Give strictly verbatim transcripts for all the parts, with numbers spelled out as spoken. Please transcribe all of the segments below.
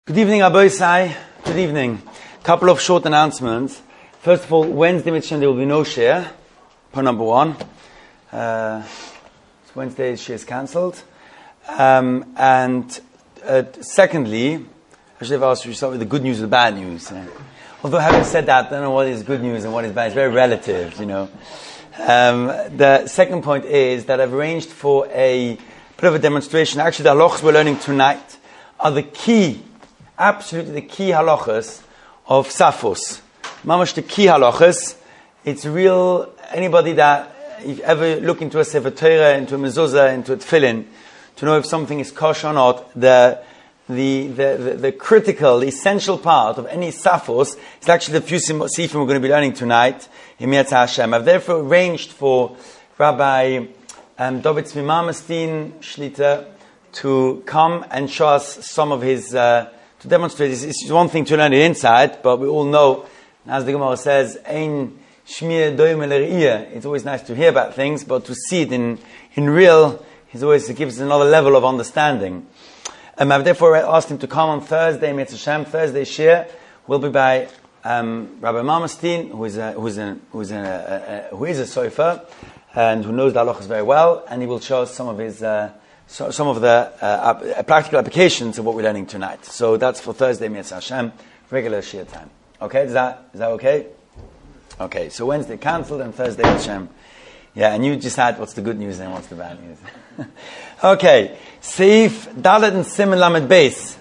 Good evening, Aboisai. Good evening. Couple of short announcements. First of all, Wednesday, Mitzvah, there will be no share. Point number one. Uh, Wednesday, share is cancelled. Um, and uh, secondly, I should have asked you to start with the good news or the bad news. Uh, although having said that, I don't know what is good news and what is bad. It's very relative, you know. Um, the second point is that I've arranged for a bit of a demonstration. Actually, the halachas we're learning tonight are the key absolutely the key halachas of Safos. Mamash, the key halachas. It's real, anybody that, if you ever look into a Sefer Torah, into a mezuzah, into a tefillin, to know if something is kosher or not, the, the, the, the, the critical, the essential part of any Safos is actually the few sifim we're going to be learning tonight in Mi'at Hashem. I've therefore arranged for Rabbi um, David Tzvi Marmerstein Shlita to come and show us some of his uh, to demonstrate. It's, it's one thing to learn it inside, but we all know, as the Gemara says, Ein Shmir Doim El Re'iyah. It's always nice to hear about things, but to see it in, in real, it always it gives us another level of understanding. Um, I've therefore asked him to come on Thursday, Mitzvah Shem. Thursday Shir will be by um, Rabbi Marmerstein, who is a, who is a, who is a, a, a, who is a sofer, and who knows the halachas very well, and he will show us some of his uh, So some of the uh, practical applications of what we're learning tonight. So that's for Thursday, Mitzvah Hashem, regular Shir time. Okay, is that is that okay? Okay, so Wednesday cancelled and Thursday Hashem. Yeah, and you decide what's the good news and what's the bad news. Okay, Seif Dalet and Siman Lamed Beis.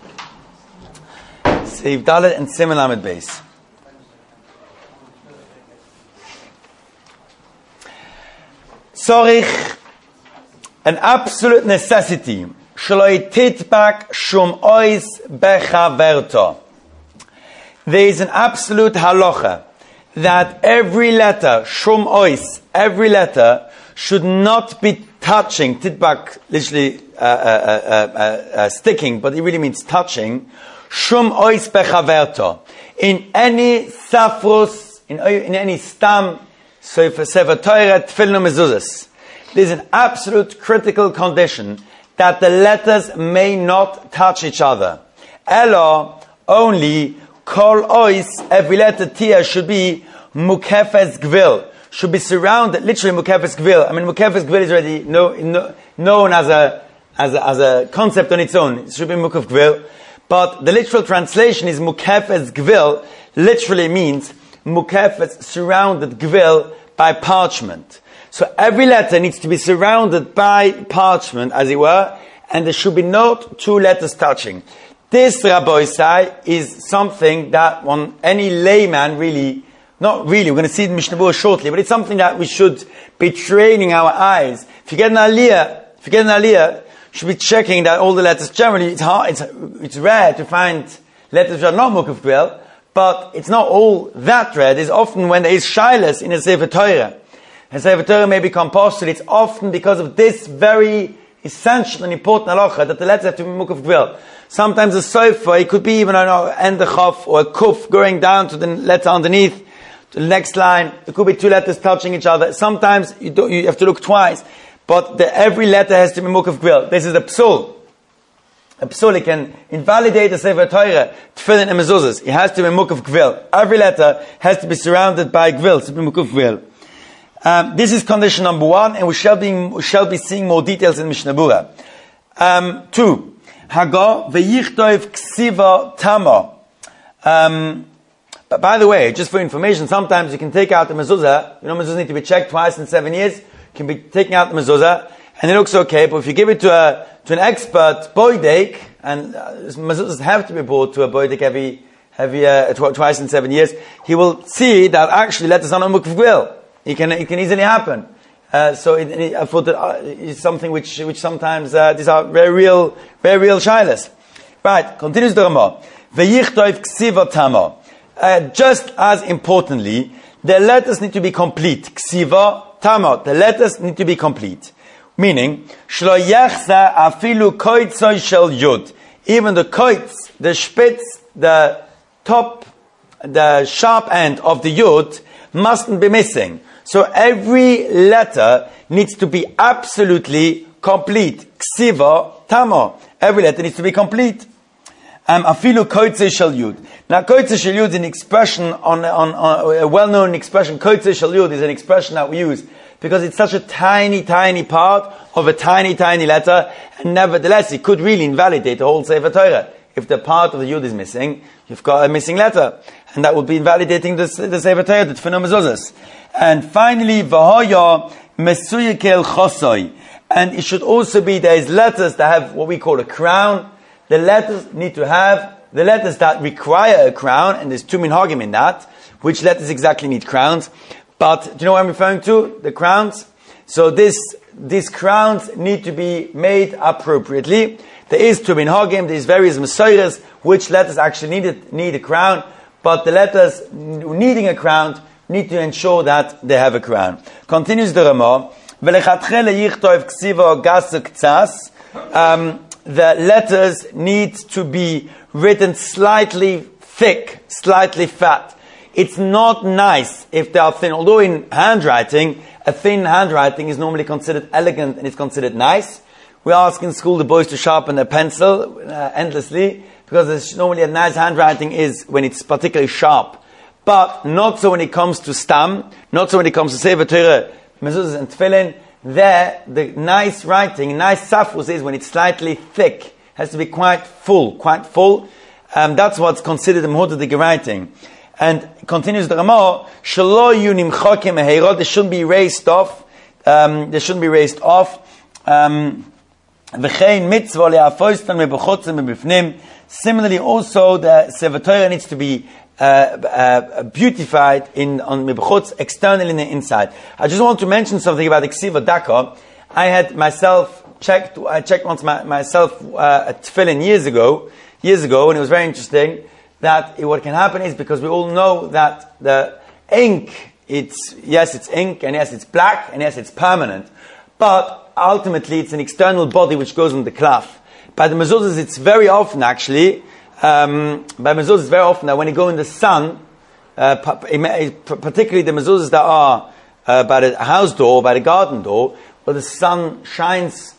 Seif Dalet and Siman Lamed Beis. Sorich. An absolute necessity. Shloi titbak shum ois bechaverto. There is an absolute halacha that every letter, shum ois, every letter should not be touching. Titbak, literally uh, uh, uh, uh, uh, sticking, but it really means touching. Shum ois bechaverto. In any safrus, in, in any stam, so for Sefer Torah, tefillin mezuzahs, there's an absolute critical condition that the letters may not touch each other. Elo, only, kol ois, every letter tia should be mukefes gvil, should be surrounded, literally mukefes gvil. I mean, mukefes gvil is already know, know, known as a, as a, as a concept on its own. It should be mukef gvil. But the literal translation is mukefes gvil, literally means mukefes, surrounded gvil by parchment. So every letter needs to be surrounded by parchment, as it were, and there should be no two letters touching. This, Rabbi Isai, is something that one, any layman really, not really, we're going to see it in Mishnah Berurah shortly, but it's something that we should be training our eyes. If you get an aliyah, if you get an aliyah, you should be checking that all the letters, generally it's hard, it's, it's rare to find letters that are not mukaf gvil, but it's not all that rare. There's often when there is shilas in a Sefer Torah, and Sefer Torah may become posted, it's often because of this very essential and important halacha that the letters have to be mukaf gvil. Sometimes a sofer, it could be even an end chaf or a kuf going down to the letter underneath, to the next line. It could be two letters touching each other. Sometimes you, do, you have to look twice, but the, every letter has to be mukaf gvil. This is a psul. A psul, it can invalidate the Sefer Torah, tefillin and mezuzahs. It has to be mukaf gvil. Every letter has to be surrounded by gvil, to be mukaf gvil. Um, this is condition number one, and we shall be we shall be seeing more details in Mishnah Berurah. Um, two, Hago veyichtov ksiva tamo. Um, but by the way, just for information, sometimes you can take out the mezuzah. You know, mezuzahs need to be checked twice in seven years. You can be taking out the mezuzah, and it looks okay. But if you give it to a to an expert boydek, and uh, mezuzahs have to be brought to a boydek every every uh, tw- twice in seven years, he will see that actually letters are not mukaf gvil. It can, it can easily happen. Uh, so it, it, I thought that uh, it's something which, which sometimes, uh, these are very real, very real shilas. Right, continues the Ramah. Veyichtov ksiva tamo. Uh, just as importantly, the letters need to be complete. Ksiva tamo. The letters need to be complete. Meaning, shlo yachza afilu koitzoy shel yud. Even the koitz, the spitz, the top, the sharp end of the yud mustn't be missing. So every letter needs to be absolutely complete. Ksiva tamo. Every letter needs to be complete. Um, afilu koitze shel yud. Now, koitze shel yud is an expression on, on, on a well-known expression. Koitze shel yud is an expression that we use because it's such a tiny, tiny part of a tiny, tiny letter, and nevertheless, it could really invalidate the whole Sefer Torah. If the part of the yud is missing, you've got a missing letter, and that would be invalidating the, the Sefer Torah, the Tefillah Mezuzahs. And finally, v'hoya mesuyekel chosoi. And it should also be, there is letters that have what we call a crown. The letters need to have, the letters that require a crown, and there's two minhagim in that, which letters exactly need crowns. But, do you know what I'm referring to? The crowns. So this, these crowns need to be made appropriately. There is two minhagim, there's various mesoiras, which letters actually need, it, need a crown, but the letters needing a crown need to ensure that they have a crown. Continues the Ramah, um, the letters need to be written slightly thick, slightly fat. It's not nice if they are thin, although in handwriting, a thin handwriting is normally considered elegant and it's considered nice. We ask in school the boys to sharpen their pencil uh, endlessly, because it's normally a nice handwriting is when it's particularly sharp. But not so when it comes to Stam, not so when it comes to Sefer Torah, Mezuzahs and Tefillin. There, the nice writing, nice safus is when it's slightly thick, has to be quite full, quite full. Um, that's what's considered the Mehudadik writing. And continues the Ramah, Shelo yu nimchokim meheirot, they shouldn't be erased off, um, they shouldn't be erased off. Um, Similarly, also the Sefer Torah needs to be uh, uh, beautified in on mebechutz, externally in the inside. I just want to mention something about the Ksiva Daka. I had myself checked. I checked once my, myself uh, at Tefillin years ago, years ago, and it was very interesting. That it, what can happen is because we all know that the ink, it's yes, it's ink, and yes, it's black, and yes, it's permanent, but ultimately, it's an external body which goes on the cloth. By the mezuzahs, it's very often actually, um, by mezuzahs, it's very often that when you go in the sun, uh, particularly the mezuzahs that are uh, by the house door, by the garden door, where the sun shines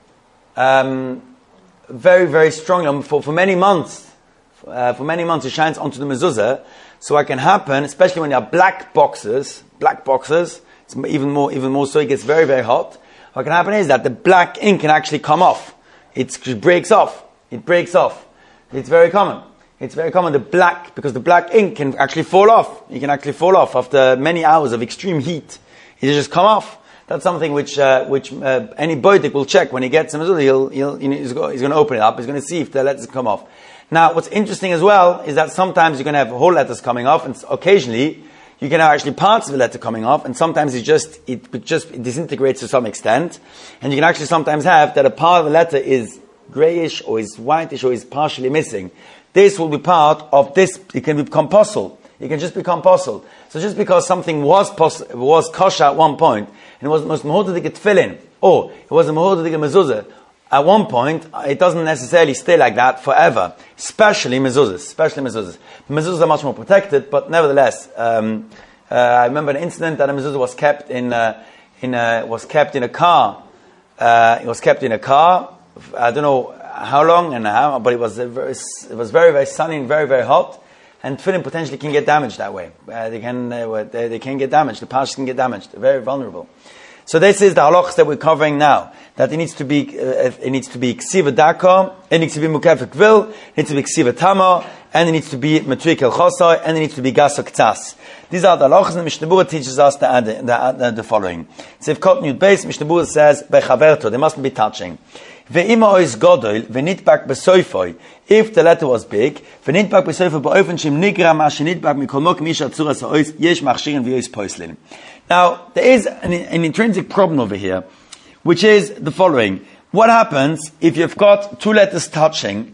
um, very, very strongly for, for many months. Uh, for many months, it shines onto the mezuzah. So what can happen, especially when there are black boxes, black boxes, it's even more, even more so, it gets very, very hot. What can happen is that the black ink can actually come off. It's, it breaks off. It breaks off. It's very common. It's very common. The black, because the black ink can actually fall off. It can actually fall off after many hours of extreme heat. It just come off. That's something which uh, which uh, any boidik will check when he gets some. He'll he'll you know, he's going to open it up. He's going to see if the letters come off. Now, what's interesting as well is that sometimes you're going to have whole letters coming off, and occasionally you can have actually parts of the letter coming off, and sometimes it just, it just it disintegrates to some extent. And you can actually sometimes have that a part of the letter is grayish, or is whitish, or is partially missing. This will be part of this, it can become possible. It can just become possible. So just because something was pos- was kosher at one point, and it was most mehudadik tefillin, or it was a mehudadik mezuzah, at one point, it doesn't necessarily stay like that forever. Especially mezuzahs. Especially mezuzahs. Mezuzahs are much more protected, but nevertheless, um, uh, I remember an incident that a mezuzah was kept in, uh, in a, was kept in a car. Uh, it was kept in a car. I don't know how long and how, but it was very, it was very, very sunny and very, very hot. And tefillin potentially can get damaged that way. Uh, they can, uh, they, they can get damaged. The parts can get damaged. They're very vulnerable. So this is the halachas that we're covering now. That it needs to be, uh, it needs to be ksiva daka, it needs to be mukaf kvil, it needs to be ksiva tama, and it needs to be metrik el chosai, and it needs to be gaso ktas. These are the halachas, and Mishnah Berurah teaches us the, the, the, the following. So if Kot Yud Beis, Mishnah Berurah says, bechaverto, they mustn't be touching. Ve'ima ois godol, ve'nitbak besoifoi, if the letter was big, ve'nitbak besoifoi ba'ofen shim nigra ma shenitbak mikol mok misha tzuras ha'ois, yesh machshirin v'yois poislin. Now, there is an, an intrinsic problem over here, which is the following. What happens if you've got two letters touching?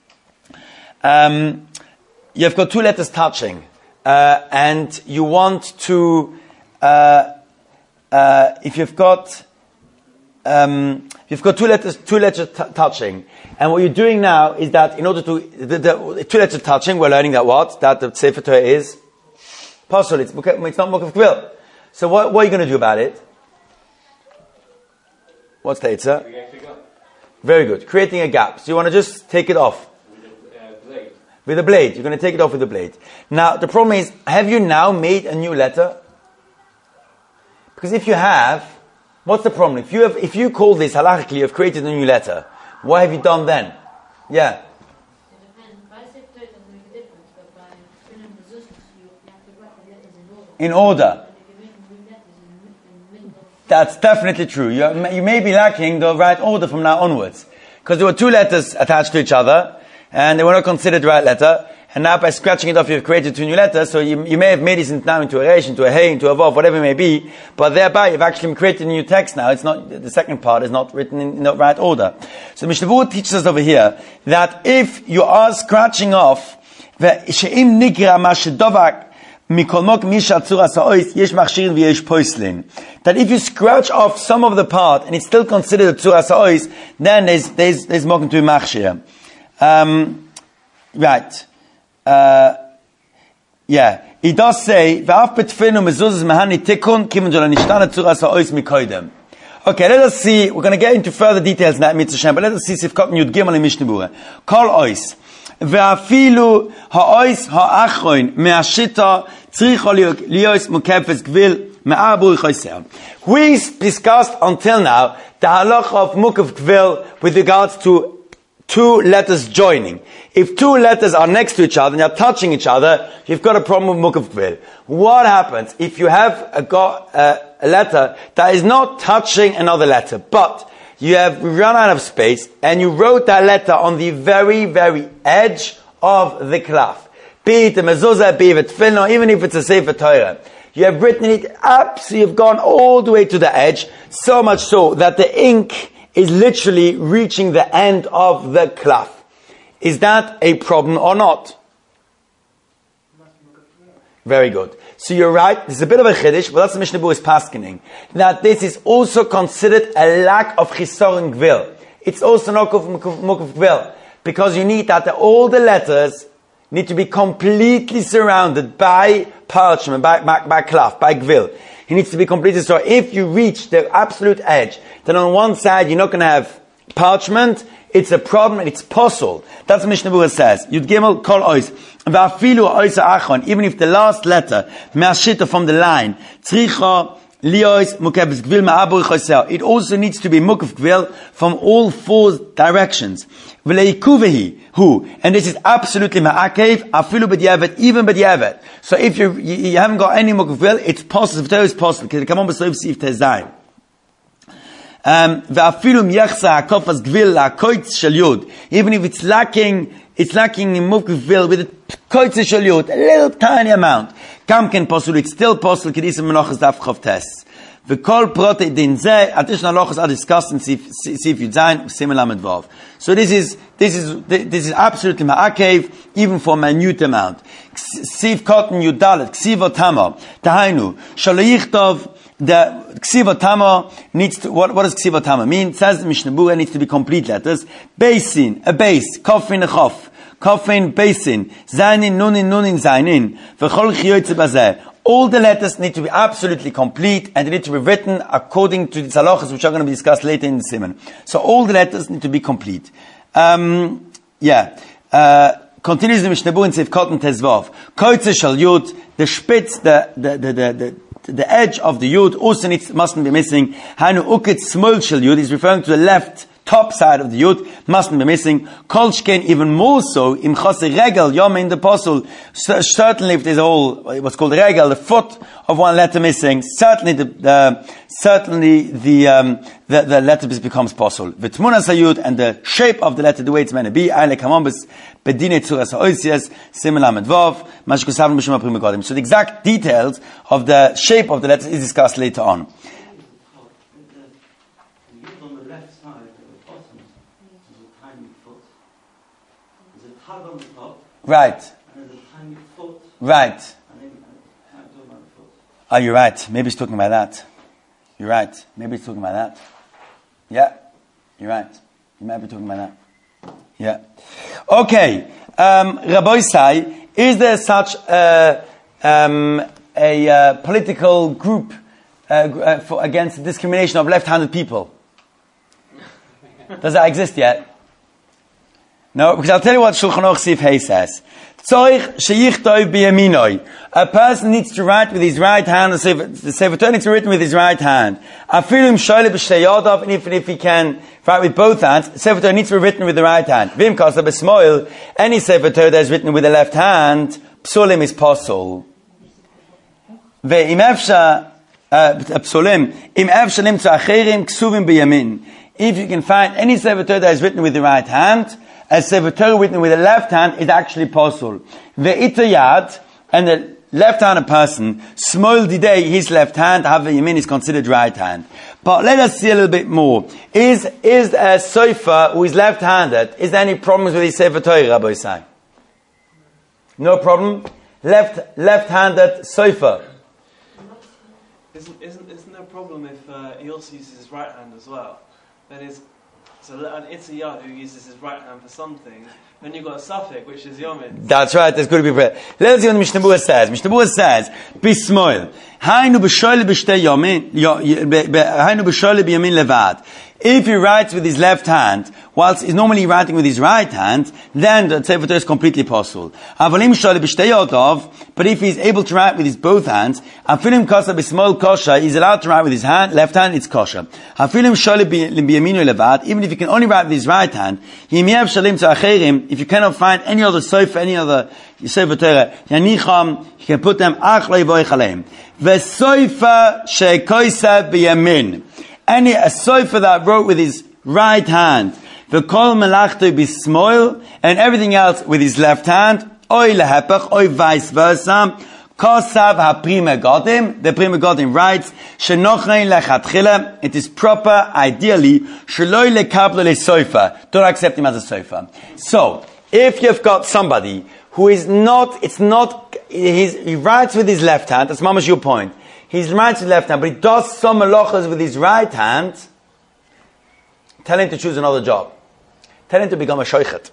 Um, you've got two letters touching, uh, and you want to, uh, uh, if you've got, um, you've got two letters, two letters t- touching, and what you're doing now is that in order to, the, the two letters touching, we're learning that what? That the Sefer Torah is possible. It's, it's not Mukaf Kvil. So what, what are you going to do about it? What's the Eitzah? Very good. Creating a gap. So you want to just take it off. With a uh, With a blade. You're going to take it off with a blade. Now, the problem is, have you now made a new letter? Because if you have, what's the problem? If you have, if you call this halachically, you've created a new letter. What have you done then? Yeah. In order. That's definitely true. You, you may be lacking the right order from now onwards. Because there were two letters attached to each other, and they were not considered the right letter, and now by scratching it off you've created two new letters, so you, you may have made this now into a resh, into a hey, into a vav, whatever it may be, but thereby you've actually created a new text now. It's not, the second part is not written in, in the right order. So Mishnah Berurah teaches us over here, that if you are scratching off, she'im nigra ma shedovak, that if you scratch off some of the part and it's still considered a tzura sa'ois, then there's there's there's mokum to machshir. Um, right. Uh, yeah. He does say, "V'af betfinu mezuzas mahani tikun kimun jola nishtana tzura sa'ois mikoidem." Okay, let us see. We're going to get into further details in that mitzvah, but let us see Sifkat Yud Gimel in Mishnah Berurah. Kol ois. Ve'afilu ha'ois ha'achroin me'ashita tzricha lios mukefes gvil me'abu choser. We discussed until now the halacha of mukef gvil with regards to two letters joining. If two letters are next to each other and they're touching each other, you've got a problem with mukef gvil. What happens if you have a, got, uh, a letter that is not touching another letter, but you have run out of space, and you wrote that letter on the very, very edge of the klaf. Be it a mezuzah, be it tefillin, even if it's a sefer Torah. You have written it up, so you've gone all the way to the edge, so much so that the ink is literally reaching the end of the klaf. Is that a problem or not? Very good. So you're right, this is a bit of a chiddush, but that's the Mishnah Berurah is paskening. That this is also considered a lack of chisoron gvil. It's also not mukaf gvil. Because you need that all the letters need to be completely surrounded by parchment, by, by, by klaf, by gvil. It needs to be completely so. If you reach the absolute edge, then on one side you're not going to have parchment, it's a problem and it's possible. That's what Mishnah Berurah says. Yud Gimel kol ois. Va'afilu ois ha'achron, even if the last letter, me'ashita from the line, tzricha lios mukefes gvil ma'abu choser. It also needs to be mukef gvil from all four directions. V'leikuvehi hu, and this is absolutely ma'akev, afilu b'diavad, even b'diavad. So if you you haven't got any mukef gvil, it's possible. If there is possible, because come on, b'slev sif tezayin. Um, even if it's lacking, it's lacking in mukef gvil with a koitz shel yud, a little tiny amount. Kamken posul, it's still possible. Kedisem menachas daf chav tes. V'kol prote din zeh, additional halachas are discussed in Sif Yud Zayin, Simel Lamed Vav. So this is this is this is absolutely ma'akev, even for a minute amount. Sif Cotton Yud Dalet, Ksiva Tama, Tahainu, Shaloyichtov. The Ksiva Tama needs to, what, what does Ksiva Tama mean? It says the Mishnah Berurah needs to be complete letters. Basin, a base, Kofin, a chof, Kofin, basin, Zainin, Nunin, Nunin, Zainin, V'chol chiyotze bazeh. All the letters need to be absolutely complete, and they need to be written according to the halachas, which are going to be discussed later in the Siman. So all the letters need to be complete. Um, yeah. Uh, continues the Mishnah Berurah in Seif Cotton Tezvav. Koitze shal Yud, the spitz, the, the, the, the, the the edge of the yud also needs, mustn't be missing. Hanu ukit smol shel yud is referring to the left top side of the yud, mustn't be missing. Kolshken even more so, im chase regel, yom in the apostle, certainly if there's all, what's called regel, the foot of one letter missing, certainly the, the certainly the, um, the, the letter becomes possible. V'tmuna sayud, and the shape of the letter, the way it's meant to be, aile kamambas, bedine tzuras ha'oisias, simela medvav, mashkusav mishum aprim megodim. So the exact details of the shape of the letter is discussed later on. Right. Right. Oh, you're right. Maybe he's talking about that. You're right. Maybe he's talking about that. Yeah. You're right. You might be talking about that. Yeah. Okay. Um, Rabbi Sai, is there such a, um, a uh, political group uh, uh, for, against the discrimination of left-handed people? Does that exist yet? No, because I'll tell you what Shulchan Aruch Sif Hey says. Tzorich sheyichtov biyaminoi. A person needs to write with his right hand. The Sefer, the Sefer Torah needs to be written with his right hand. Afilim shoyle b'shtei yadav, and even if he can write with both hands, the Sefer Torah needs to be written with the right hand. Vim kasa b'smoil, any Sefer Torah that is written with the left hand, psulim is posol. Ve'im efsha, psulim, im efsha limtza acherim ksuvim biyamin. If you can find any Sefer Torah that is written with the right hand, a Sefer Torah written with the left hand is actually posol. Ve'itayad, and the left-handed person, smol didei, his left hand, have yamin is considered right hand. But let us see a little bit more. Is is a sofer who is left-handed, is there any problems with his Sefer Torah, Rabbi Isai? No problem? Left, left-handed sofer. Isn't, isn't, isn't there a problem if uh, he also uses his right hand as well? That is, so an Itzayah who uses his right hand for something, then you've got a suffix, which is Yomid. That's right, that's good to be prayer. Let's see what the Mishnah Berurah says. Mishnah Berurah says, Bismoil, Hainu b'shoyle b'shtei yamin, Hainu b'shoyle b'yamin levad. If he writes with his left hand, whilst he's normally writing with his right hand, then the Sefer Torah is completely possible. Avalim shoyle b'shtei yadav, but if he's able to write with his both hands, Hafilim kasa b'smol kosher, he's allowed to write with his hand, left hand, it's kosher. Hafilim shoyle b'yaminu levad, even if he can only write with his right hand, Yimiev shalim tza'acherim, if you cannot find any other sofer, any other Sefer Torah, Yanicham, you can put them achlei v'oichaleim. V'sofer she'koisa b'yamin. Any a sofer that wrote with his right hand, v'kol melachto b'smoil, and everything else with his left hand, oy lehepech, oy vice versa, kosav ha-prima godim, the prima godim writes, shenochein lechatchila, it is proper, ideally, sheloi lekablo le-sofer, don't accept him as a sofer. So, if you've got somebody who is not, it's not, he's, he writes with his left hand, that's mamash your point, he writes with his left hand, but he does some malachas with his right hand, tell him to choose another job. Tell him to become a shoichet.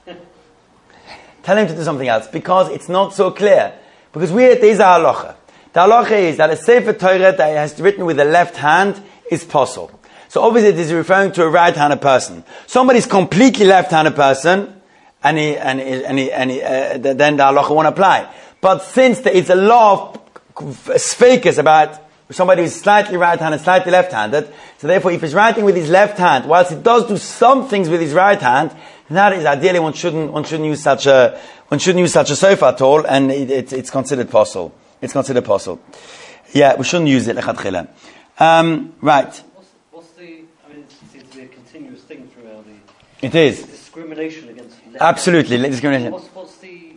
Tell him to do something else, because it's not so clear. Because we, there is a halacha. The halacha is that a Sefer Torah that has written with the left hand is possible. So obviously this is referring to a right-handed person. Somebody's completely left-handed person, and he, and he, and he, and he, uh, then the halacha won't apply. But since there is a law of sfeikis about somebody who's slightly right-handed, slightly left-handed, so therefore if he's writing with his left hand, whilst he does do some things with his right hand, that is ideally one shouldn't one shouldn't use such a one shouldn't use such a sofa at all, and it, it, it's considered possible. It's considered possible. Yeah, we shouldn't use it lechatchila. Um, right. What's, what's the? I mean, it seems to be a continuous thing throughout the. It is Discrimination against. Left absolutely discrimination. What's, what's the?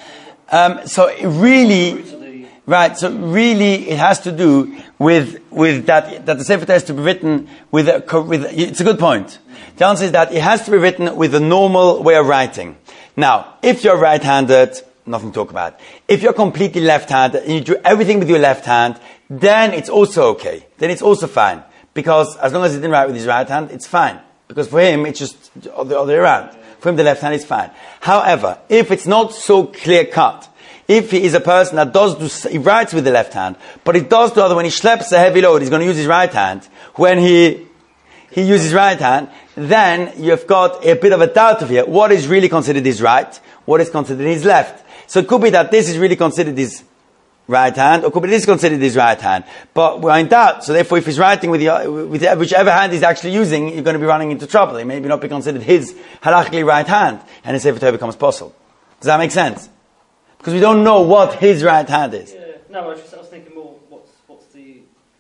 Um, so it really. Right, so really it has to do with with that that the Sefer Torah has to be written with a, with it's a good point. The answer is that it has to be written with a normal way of writing. Now, if you're right-handed, nothing to talk about. If you're completely left-handed and you do everything with your left hand, then it's also okay. Then it's also fine. Because as long as he didn't write with his right hand, it's fine. Because for him, it's just the other way around. For him, the left hand is fine. However, if it's not so clear-cut, if he is a person that does do, he writes with the left hand, but he does the other, when he schleps a heavy load, he's going to use his right hand. When he, he uses right hand, then you've got a bit of a doubt of here. What is really considered his right? What is considered his left? So it could be that this is really considered his right hand, or could be this is considered his right hand. But we're in doubt. So therefore, if he's writing with, the, with whichever hand he's actually using, you're going to be running into trouble. It may not be considered his halachically right hand, and his Sefer Torah becomes possible. Does that make sense? Because we don't know what his right hand is. Yeah, no, I was, just, I was thinking more, what's, what's the,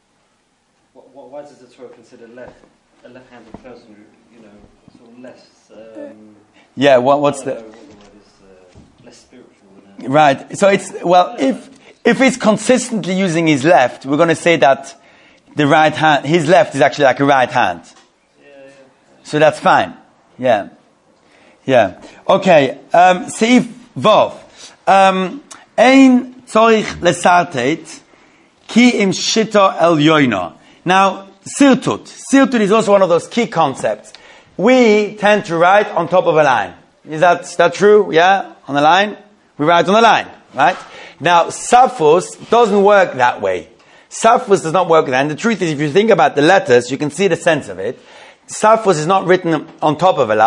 what, what, why does the Torah consider left, a left-handed person, you know, sort of less, um, yeah, what, what's the, know, what the word is, uh, less spiritual than that. Right, so it's, well, if, if he's consistently using his left, we're going to say that the right hand, his left is actually like a right hand. Yeah, yeah. So that's fine. Yeah. Yeah. Okay, um, Seif Vov. Um, Ein tzorich lesartet ki im shita el yoina. Now, sirtut. Sirtut is also one of those key concepts. We tend to write on top of a line. Is that, is that true? Yeah? On the line? We write on the line, right? Now, Safus doesn't work that way. Safus does not work that way. And the truth is, if you think about the letters, you can see the sense of it. Safus is not written on top of a line.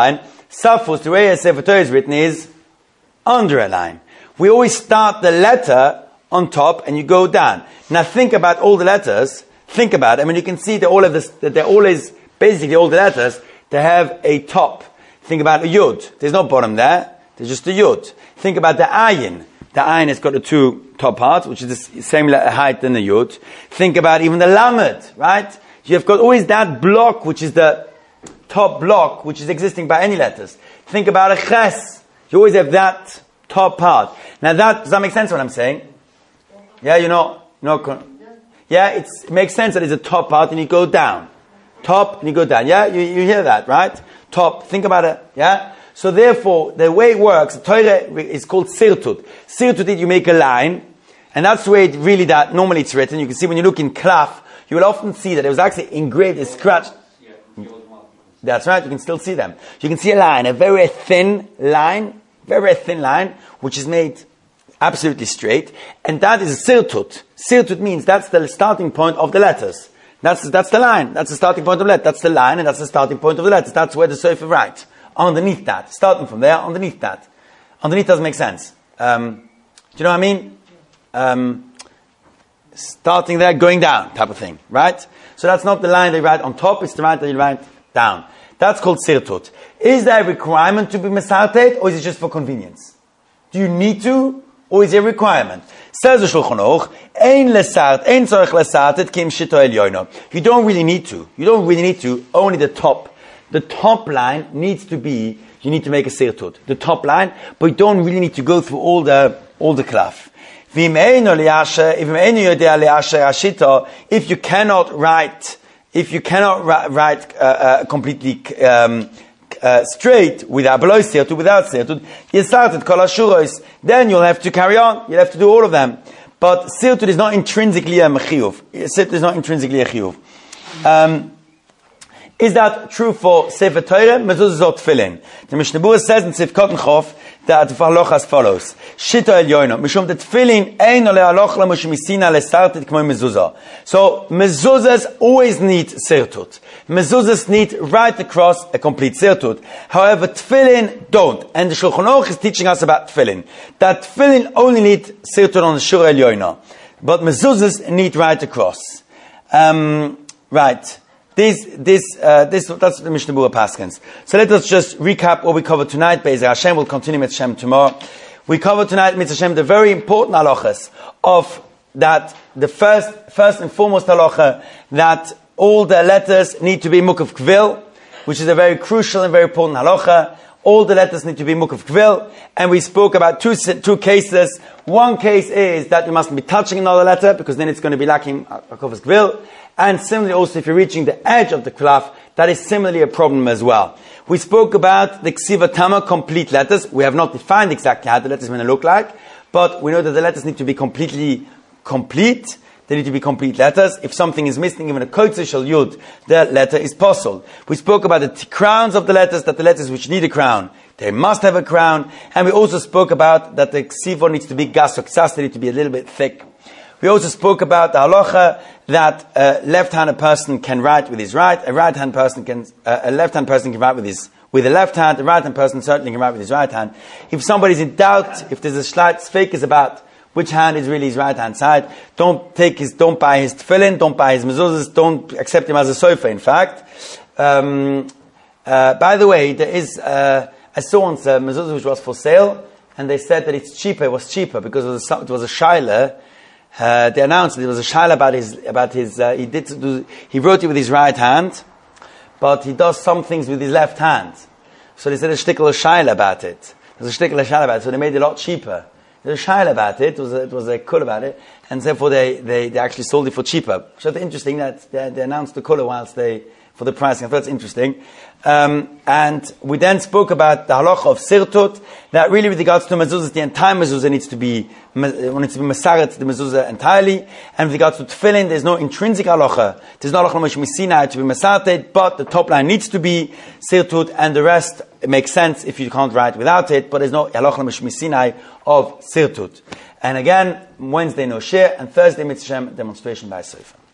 Safos, the way a Sefer Torah is written, is under a line. We always start the letter on top and you go down. Now think about all the letters. Think about it. I mean, you can see that all of this, that they're always, basically all the letters, they have a top. Think about a Yud. There's no bottom there. There's just a Yud. Think about the Ayin. The Ayin has got the two top parts, which is the same height than the Yud. Think about even the Lamed, right? You've got always that block, which is the top block, which is existing by any letters. Think about a Ches. You always have that top part. Now that, does that make sense what I'm saying? Yeah, you know, no, yeah, it's, it makes sense that it's a top part and you go down. Top and you go down. Yeah, you, you hear that, right? Top, think about it, yeah? So therefore, the way it works, Torah is called Sirtut. Sirtut, you make a line, and that's the way it really, that normally it's written. You can see when you look in Klaf, you will often see that it was actually engraved, it's scratched. That's right, you can still see them. You can see a line, a very thin line, very thin line, which is made absolutely straight, and that is a Sirtut. Sirtut means that's the starting point of the letters. That's, that's the line. That's the starting point of the letter. That's the line, and that's the starting point of the letters. That's where the Sofer writes. Underneath that. Starting from there, underneath that. Underneath doesn't make sense. Um, do you know what I mean? Um, starting there, going down, type of thing. Right? So that's not the line that you write on top, it's the line that you write down. That's called Sirtut. Is there a requirement to be Mesartet, or is it just for convenience? Do you need to, or is it a requirement? Says the Shulchan Aruch, Ein lesart, ein tzorech lesartet kim shito elyono. You don't really need to. You don't really need to. Only the top. The top line needs to be, you need to make a Sirtut. The top line, but you don't really need to go through all the, all the klaf. If you cannot write, if you cannot write, write uh, uh, completely, um, Uh, straight without below Sirtut, without Sirtut, you started Kol Ashuros, then you'll have to carry on, you'll have to do all of them. But Sirtut is not intrinsically a Mechiyuv. Sirtut is not intrinsically a Chiyuv. Um, is that true for Sefer Torah? Mezuzah or Tefillin? The Mishnah Berurah says in Sivkot Chof that the halacha as follows: Shito Elyono, Mishum the Tefillin ein ole halacha l'mushmisina lesartit k'mo mezuzah. So mezuzahs always need Sirtut. Mezuzahs need right across a complete Sirtut. However, Tefillin don't. And the Shulchan Aruch is teaching us about Tefillin. That Tefillin only need Sirtut on the Shura Elyono. But mezuzahs need right across. Um, right. This, this, uh, this, that's the Mishnah Berurah Paskins. So let us just recap what we covered tonight. Be'ezer Hashem, we'll continue Mitzvah Hashem tomorrow. We covered tonight, Mitzvah Hashem, the very important halachas of that, the first, first and foremost halacha, that all the letters need to be Mukaf Kvil, which is a very crucial and very important halacha. All the letters need to be Mukaf Kvil, and we spoke about two, two cases. One case is that you mustn't be touching another letter, because then it's going to be lacking Akofas Kvil. And similarly also, if you're reaching the edge of the klaf, that is similarly a problem as well. We spoke about the Ksiva Tama complete letters. We have not defined exactly how the letters are going to look like, but we know that the letters need to be completely complete. They need to be complete letters. If something is missing, even a Kotze Shel Yud, the letter is possible. We spoke about the t- crowns of the letters, that the letters which need a crown, they must have a crown. And we also spoke about that the Ksiva needs to be gas or ksas, they need to be a little bit thick. We also spoke about the halacha that a left-handed person can write with his right, a right-hand person can, uh, a left-hand person can write with his, with the left hand, a right-hand person certainly can write with his right hand. If somebody's in doubt, if there's a slight fake about which hand is really his right-hand side, don't take his, don't buy his tefillin, don't buy his mezuzahs, don't accept him as a sofa, in fact. Um, uh, by the way, there is, uh, I saw once a mezuzah which was for sale, and they said that it's cheaper, it was cheaper, because it was a, it was a shaila. Uh, they announced that there was a shaila about his, about his, uh, he did do, he wrote it with his right hand, but he does some things with his left hand. So they said a shtickle shaila about it. There's a shtickle shaila about it, so they made it a lot cheaper. There's a shaila about it, it was a, it was a kula about it, and therefore they, they, they actually sold it for cheaper. So it's interesting that they, they announced the kula whilst they, for the pricing. I thought it's interesting. Um, and we then spoke about the halacha of Sirtut, that really with regards to mezuzah, the entire mezuzah needs to be, needs to be mesaret, the mezuzah entirely. And with regards to tefillin, there's no intrinsic halacha. There's no halacha Moshe Misina to be mesaret, but the top line needs to be Sirtut, and the rest, it makes sense if you can't write without it, but there's no halacha Moshe Misina of Sirtut. And again, Wednesday no share, and Thursday Mitzvah Hashem demonstration by Sofer.